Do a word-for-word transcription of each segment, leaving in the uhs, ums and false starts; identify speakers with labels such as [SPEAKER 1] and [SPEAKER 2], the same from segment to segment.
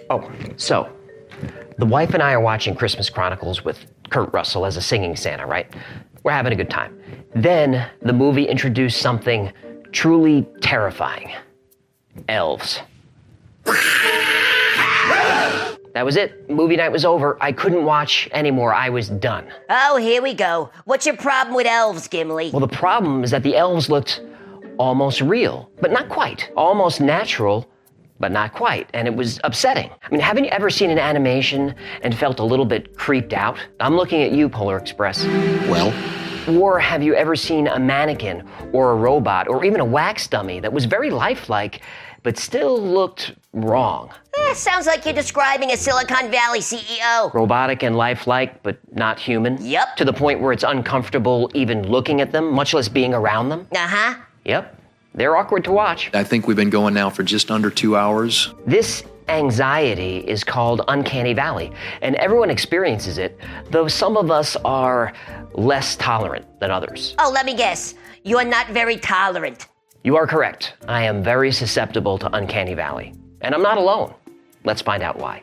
[SPEAKER 1] Oh, so, the wife and I are watching Christmas Chronicles with Kurt Russell as a singing Santa, right? We're having a good time. Then, the movie introduced something truly terrifying. Elves. That was it. Movie night was over. I couldn't watch anymore. I was done.
[SPEAKER 2] Oh, here we go. What's your problem with elves, Gimli?
[SPEAKER 1] Well, the problem is that the elves looked almost real, but not quite. Almost natural, but not quite. And it was upsetting. I mean, haven't you ever seen an animation and felt a little bit creeped out? I'm looking at you, Polar Express.
[SPEAKER 3] Well?
[SPEAKER 1] Or have you ever seen a mannequin or a robot or even a wax dummy that was very lifelike, but still looked wrong?
[SPEAKER 2] Eh, sounds like you're describing a Silicon Valley C E O.
[SPEAKER 1] Robotic and lifelike, but not human?
[SPEAKER 2] Yep.
[SPEAKER 1] To the point where it's uncomfortable even looking at them, much less being around them?
[SPEAKER 2] Uh-huh.
[SPEAKER 1] Yep. They're awkward to watch.
[SPEAKER 3] I think we've been going now for just under two hours.
[SPEAKER 1] This anxiety is called Uncanny Valley, and everyone experiences it, though some of us are less tolerant than others.
[SPEAKER 2] Oh, let me guess. You're not very tolerant.
[SPEAKER 1] You are correct. I am very susceptible to Uncanny Valley, and I'm not alone. Let's find out why.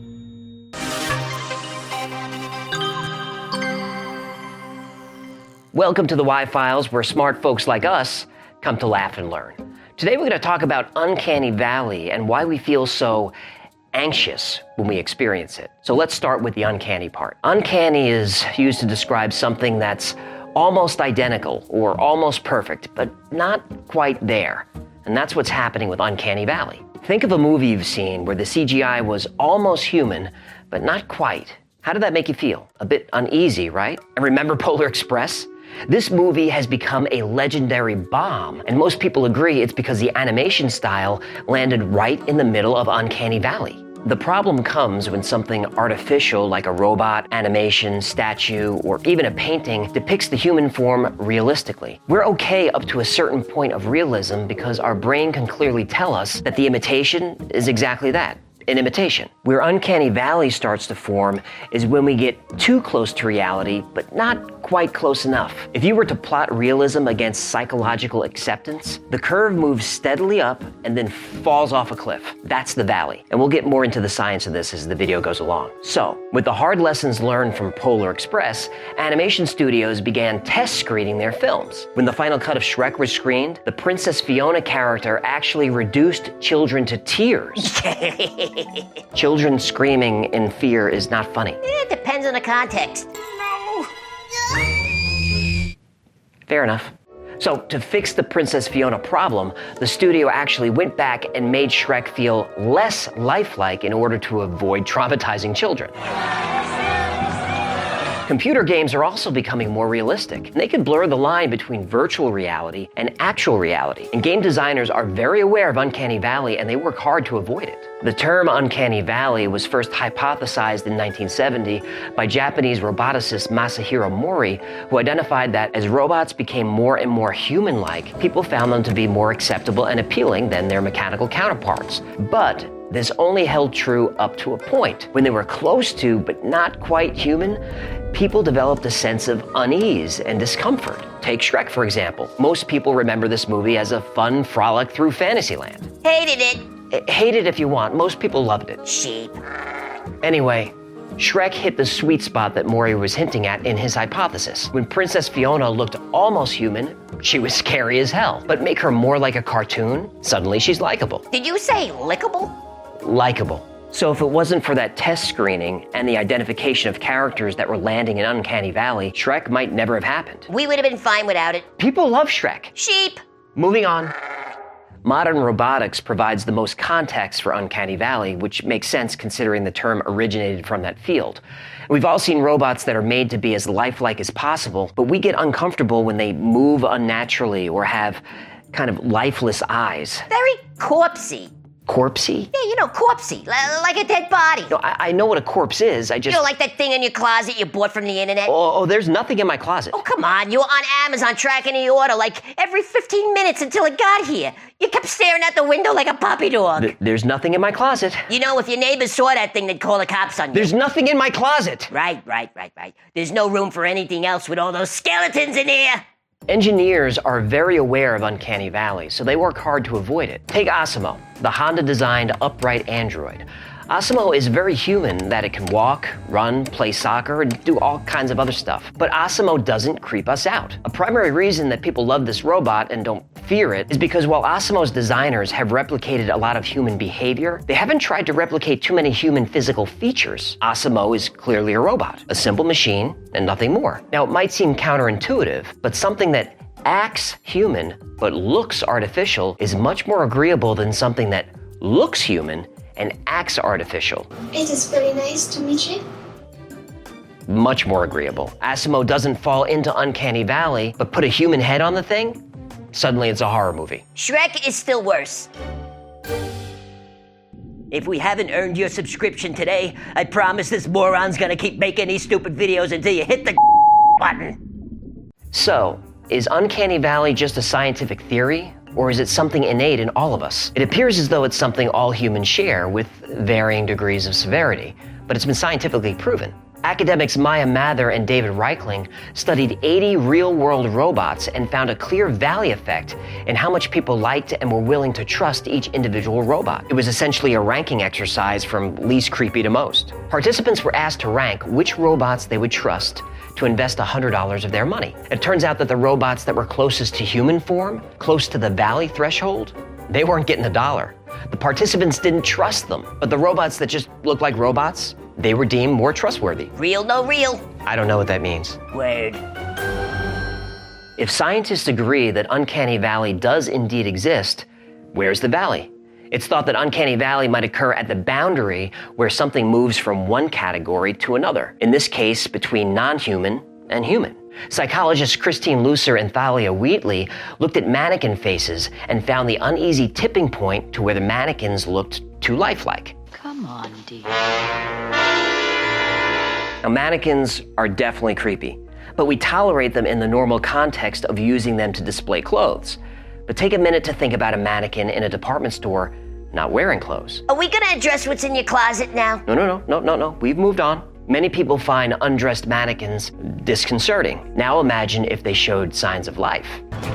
[SPEAKER 1] Welcome to the Y-Files, where smart folks like us come to laugh and learn. Today we're going to talk about Uncanny Valley and why we feel so anxious when we experience it. So let's start with the uncanny part. Uncanny is used to describe something that's almost identical or almost perfect, but not quite there. And that's what's happening with Uncanny Valley. Think of a movie you've seen where the C G I was almost human, but not quite. How did that make you feel? A bit uneasy, right? And remember Polar Express? This movie has become a legendary bomb, and most people agree it's because the animation style landed right in the middle of Uncanny Valley. The problem comes when something artificial like a robot, animation, statue, or even a painting depicts the human form realistically. We're okay up to a certain point of realism because our brain can clearly tell us that the imitation is exactly that. An imitation. Where Uncanny Valley starts to form is when we get too close to reality, but not quite close enough. If you were to plot realism against psychological acceptance, the curve moves steadily up and then falls off a cliff. That's the valley. And we'll get more into the science of this as the video goes along. So, with the hard lessons learned from Polar Express, animation studios began test screening their films. When the final cut of Shrek was screened, the Princess Fiona character actually reduced children to tears. Children screaming in fear is not funny.
[SPEAKER 2] It depends on the context.
[SPEAKER 4] No.
[SPEAKER 1] Fair enough. So, to fix the Princess Fiona problem, the studio actually went back and made Shrek feel less lifelike in order to avoid traumatizing children. Computer games are also becoming more realistic, and they can blur the line between virtual reality and actual reality. And game designers are very aware of Uncanny Valley, and they work hard to avoid it. The term Uncanny Valley was first hypothesized in nineteen seventy by Japanese roboticist Masahiro Mori, who identified that as robots became more and more human-like, people found them to be more acceptable and appealing than their mechanical counterparts. But this only held true up to a point. When they were close to, but not quite human, people developed a sense of unease and discomfort. Take Shrek, for example. Most people remember this movie as a fun frolic through Fantasyland.
[SPEAKER 2] Hated it.
[SPEAKER 1] I- hate it if you want. Most people loved it.
[SPEAKER 2] Sheep.
[SPEAKER 1] Anyway, Shrek hit the sweet spot that Maury was hinting at in his hypothesis. When Princess Fiona looked almost human, she was scary as hell. But make her more like a cartoon, suddenly she's likable.
[SPEAKER 2] Did you say lickable?
[SPEAKER 1] Likable. So if it wasn't for that test screening and the identification of characters that were landing in Uncanny Valley, Shrek might never have happened.
[SPEAKER 2] We would have been fine without it.
[SPEAKER 1] People love Shrek.
[SPEAKER 2] Sheep.
[SPEAKER 1] Moving on. Modern robotics provides the most context for Uncanny Valley, which makes sense considering the term originated from that field. We've all seen robots that are made to be as lifelike as possible, but we get uncomfortable when they move unnaturally or have kind of lifeless eyes.
[SPEAKER 2] Very corpsey.
[SPEAKER 1] Corpsey?
[SPEAKER 2] Yeah, you know, corpsey, L- like a dead body.
[SPEAKER 1] No, I, I know what a corpse is. I just...
[SPEAKER 2] You know, like that thing in your closet you bought from the internet?
[SPEAKER 1] Oh, oh, there's nothing in my closet.
[SPEAKER 2] Oh, come on. You were on Amazon tracking the order like every fifteen minutes until it got here. You kept staring out the window like a puppy dog.
[SPEAKER 1] Th- there's nothing in my closet.
[SPEAKER 2] You know, if your neighbors saw that thing, they'd call the cops on you.
[SPEAKER 1] There's nothing in my closet.
[SPEAKER 2] Right, right, right, right. There's no room for anything else with all those skeletons in here.
[SPEAKER 1] Engineers are very aware of uncanny valley, so they work hard to avoid it. Take Asimo, the Honda-designed upright android. Asimo is very human that it can walk, run, play soccer, and do all kinds of other stuff. But Asimo doesn't creep us out. A primary reason that people love this robot and don't fear it is because while Asimo's designers have replicated a lot of human behavior, they haven't tried to replicate too many human physical features. Asimo is clearly a robot, a simple machine, and nothing more. Now, it might seem counterintuitive, but something that acts human but looks artificial is much more agreeable than something that looks human and acts artificial.
[SPEAKER 4] It is very nice to meet you.
[SPEAKER 1] Much more agreeable. Asimo doesn't fall into uncanny valley, but put a human head on the thing, suddenly it's a horror movie.
[SPEAKER 2] Shrek is still worse. If we haven't earned your subscription today, I promise this moron's gonna keep making these stupid videos until you hit the button.
[SPEAKER 1] So, is uncanny valley just a scientific theory? Or is it something innate in all of us? It appears as though it's something all humans share with varying degrees of severity, but it's been scientifically proven. Academics Maya Mather and David Reichling studied eighty real-world robots and found a clear valley effect in how much people liked and were willing to trust each individual robot. It was essentially a ranking exercise from least creepy to most. Participants were asked to rank which robots they would trust to invest one hundred dollars of their money. It turns out that the robots that were closest to human form, close to the valley threshold, they weren't getting a dollar. The participants didn't trust them, but the robots that just looked like robots, they were deemed more trustworthy.
[SPEAKER 2] Real, no real.
[SPEAKER 1] I don't know what that means.
[SPEAKER 2] Word.
[SPEAKER 1] If scientists agree that uncanny valley does indeed exist, where's the valley? It's thought that uncanny valley might occur at the boundary where something moves from one category to another. In this case, between non-human and human. Psychologists Christine Lusser and Thalia Wheatley looked at mannequin faces and found the uneasy tipping point to where the mannequins looked too lifelike.
[SPEAKER 5] Come on, dear.
[SPEAKER 1] Now, mannequins are definitely creepy, but we tolerate them in the normal context of using them to display clothes. But take a minute to think about a mannequin in a department store not wearing clothes.
[SPEAKER 2] Are we gonna address what's in your closet now?
[SPEAKER 1] No, no, no, no, no, no. We've moved on. Many people find undressed mannequins disconcerting. Now imagine if they showed signs of life.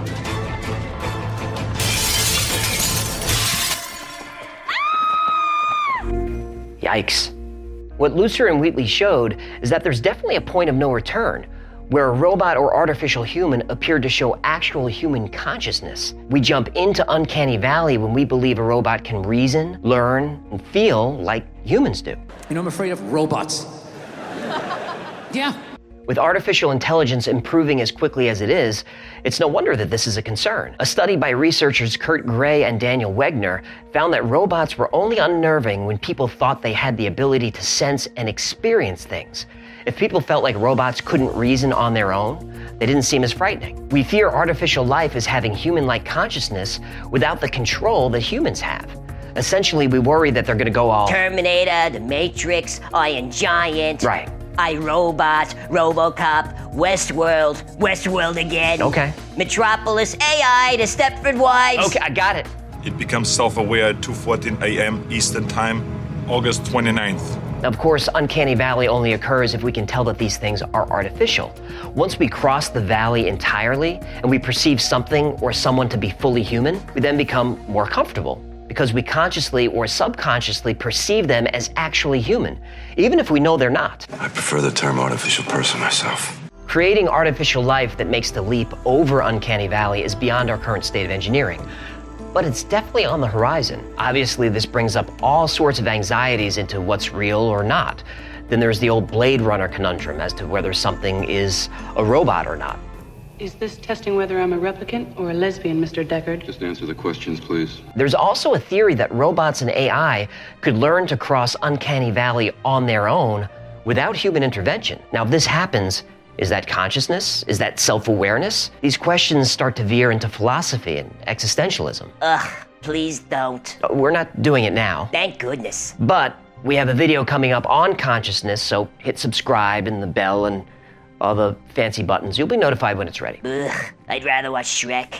[SPEAKER 1] Yikes. What Lusser and Wheatley showed is that there's definitely a point of no return, where a robot or artificial human appeared to show actual human consciousness. We jump into uncanny valley when we believe a robot can reason, learn, and feel like humans do.
[SPEAKER 6] You know, I'm afraid of robots. Yeah.
[SPEAKER 1] With artificial intelligence improving as quickly as it is, it's no wonder that this is a concern. A study by researchers Kurt Gray and Daniel Wegner found that robots were only unnerving when people thought they had the ability to sense and experience things. If people felt like robots couldn't reason on their own, they didn't seem as frightening. We fear artificial life as having human-like consciousness without the control that humans have. Essentially, we worry that they're gonna go all
[SPEAKER 2] Terminator, The Matrix, Iron Giant.
[SPEAKER 1] right.
[SPEAKER 2] iRobot, RoboCop, Westworld, Westworld again.
[SPEAKER 1] Okay.
[SPEAKER 2] Metropolis, A I, The Stepford Wives.
[SPEAKER 1] Okay, I got it.
[SPEAKER 7] It becomes self-aware at two fourteen a m Eastern Time, August twenty-ninth.
[SPEAKER 1] Of course, uncanny valley only occurs if we can tell that these things are artificial. Once we cross the valley entirely and we perceive something or someone to be fully human, we then become more comfortable because we consciously or subconsciously perceive them as actually human, even if we know they're not.
[SPEAKER 8] I prefer the term artificial person myself.
[SPEAKER 1] Creating artificial life that makes the leap over uncanny valley is beyond our current state of engineering. But it's definitely on the horizon. Obviously, this brings up all sorts of anxieties into what's real or not. Then there's the old Blade Runner conundrum as to whether something is a robot or not.
[SPEAKER 9] Is this testing whether I'm a replicant or a lesbian, Mister Deckard?
[SPEAKER 10] Just answer the questions, please.
[SPEAKER 1] There's also a theory that robots and A I could learn to cross uncanny valley on their own without human intervention. Now, if this happens, is that consciousness? Is that self-awareness? These questions start to veer into philosophy and existentialism.
[SPEAKER 2] Ugh, please don't.
[SPEAKER 1] We're not doing it now.
[SPEAKER 2] Thank goodness.
[SPEAKER 1] But we have a video coming up on consciousness, so hit subscribe and the bell and all the fancy buttons. You'll be notified when it's ready.
[SPEAKER 2] Ugh, I'd rather watch Shrek.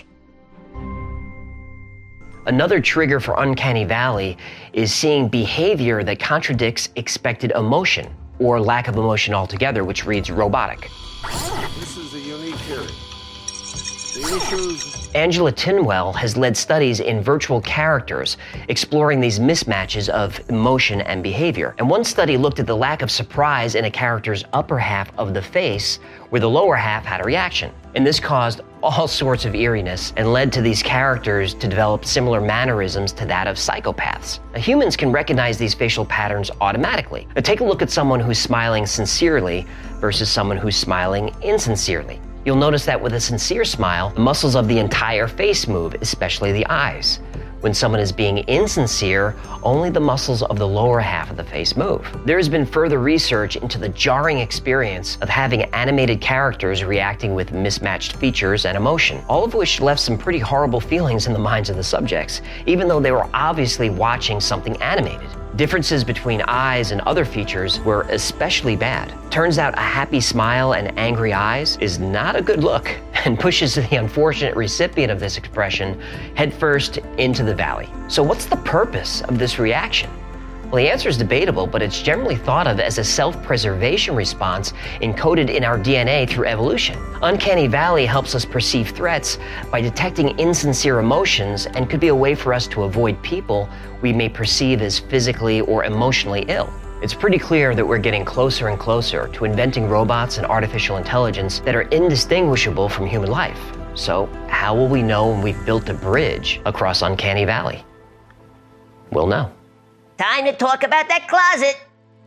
[SPEAKER 1] Another trigger for uncanny valley is seeing behavior that contradicts expected emotion or lack of emotion altogether, which reads robotic.
[SPEAKER 11] This is a unique hearing.
[SPEAKER 1] Angela Tinwell has led studies in virtual characters, exploring these mismatches of emotion and behavior. And one study looked at the lack of surprise in a character's upper half of the face, where the lower half had a reaction. And this caused all sorts of eeriness and led to these characters to develop similar mannerisms to that of psychopaths. Now, humans can recognize these facial patterns automatically. Now, take a look at someone who's smiling sincerely versus someone who's smiling insincerely. You'll notice that with a sincere smile, the muscles of the entire face move, especially the eyes. When someone is being insincere, only the muscles of the lower half of the face move. There has been further research into the jarring experience of having animated characters reacting with mismatched features and emotion, all of which left some pretty horrible feelings in the minds of the subjects, even though they were obviously watching something animated. Differences between eyes and other features were especially bad. Turns out a happy smile and angry eyes is not a good look and pushes the unfortunate recipient of this expression headfirst into the valley. So what's the purpose of this reaction? Well, the answer is debatable, but it's generally thought of as a self-preservation response encoded in our D N A through evolution. Uncanny Valley helps us perceive threats by detecting insincere emotions and could be a way for us to avoid people we may perceive as physically or emotionally ill. It's pretty clear that we're getting closer and closer to inventing robots and artificial intelligence that are indistinguishable from human life. So how will we know when we've built a bridge across Uncanny Valley? We'll know.
[SPEAKER 2] Time to talk about that closet.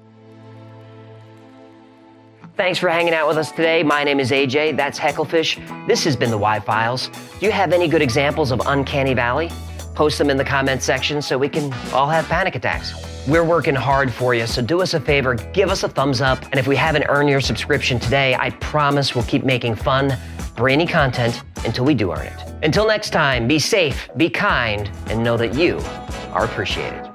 [SPEAKER 1] Thanks for hanging out with us today. My name is A J. That's Hecklefish. This has been the Y-Files. Do you have any good examples of Uncanny Valley? Post them in the comment section so we can all have panic attacks. We're working hard for you, so do us a favor, give us a thumbs up, and if we haven't earned your subscription today, I promise we'll keep making fun, brainy content until we do earn it. Until next time, be safe, be kind, and know that you are appreciated.